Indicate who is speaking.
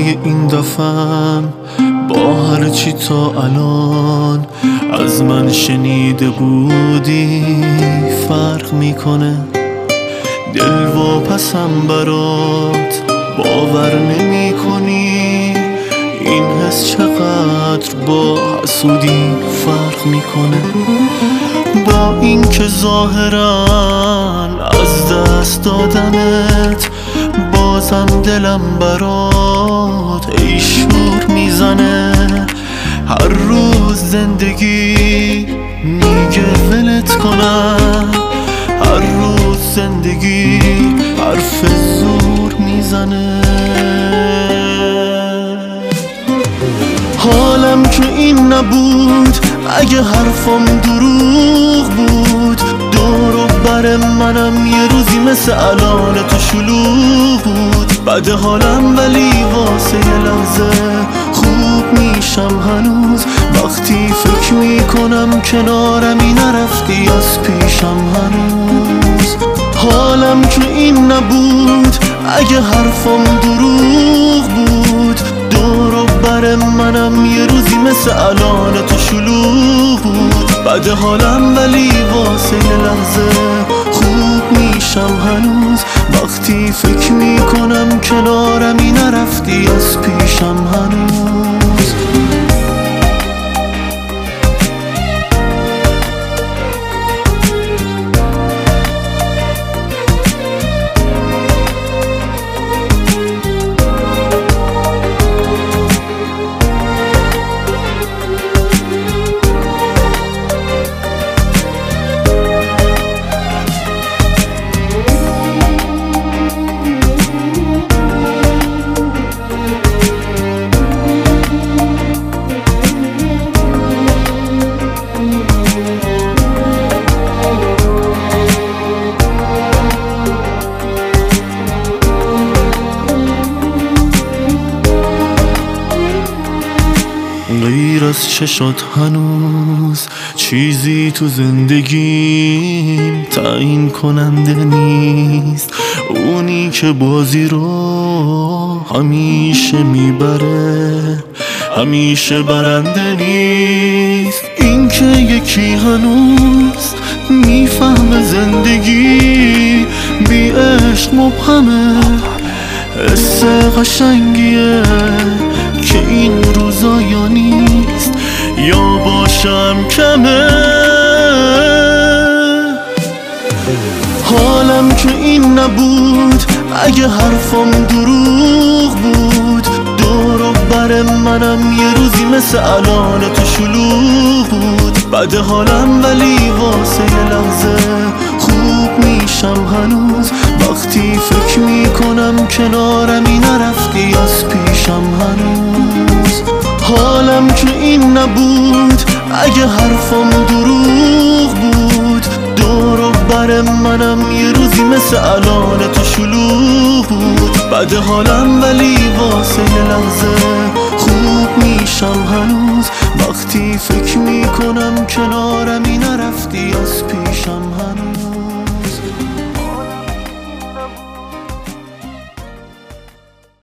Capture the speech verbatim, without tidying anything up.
Speaker 1: های این دفعم با هر چی تا الان از من شنیده بودی فرق میکنه. دل واپسم برات باور نمی کنی، این حس چقدر با حسودی فرق میکنه. با این که ظاهرا از دست دادمت بازم دلم برات ای شور میزنه. هر روز زندگی میگه ولت کنم، هر روز زندگی حرف زور میزنه. حالم که این نبود اگه حرفم دروغ بود، دور و بر منم یه روزی مثل الان تو شلوغ بود. بد حالم ولی واسه یه لحظه خوب میشم هنوز، وقتی فکر میکنم کنارمی نرفتی از پیشم هنوز. حالم که این نبود اگه حرفم دروغ بود، دور و بر منم یه روزی مثل الان تو شلوغ بود. بد حالم ولی واسه یه لحظه خوب میشم هنوز، وقتی فکر میکنم کنارمی نرفتی از پیشم هنوز. غیر از چشات هنوز چیزی تو زندگیم تعیین کننده نیست. اونی که بازی رو همیشه میبره همیشه برنده نیست. این که یکی هنوز میفهمه زندگی بی عشق مبهمه، حس قشنگیه که این روزا یا نیست یا باشم کمه. حالم که این نبود اگه حرفم دروغ بود، دور و بر منم یه روزی مثل الان تو شلوغ بود. بد حالم ولی واسه یه لحظه خوب میشم هنوز، وقتی فکر میکنم کنارمی نرفتی از پیشم هنوز. حالم که این نبود اگه حرفم دروغ بود، دور و بر منم یه روزی مثل الان تو شلوغ بود. بد حالم ولی واسه یه لحظه خوب میشم هنوز، وقتی فکر میکنم کنارمی نرفتی از پیشم هنوز.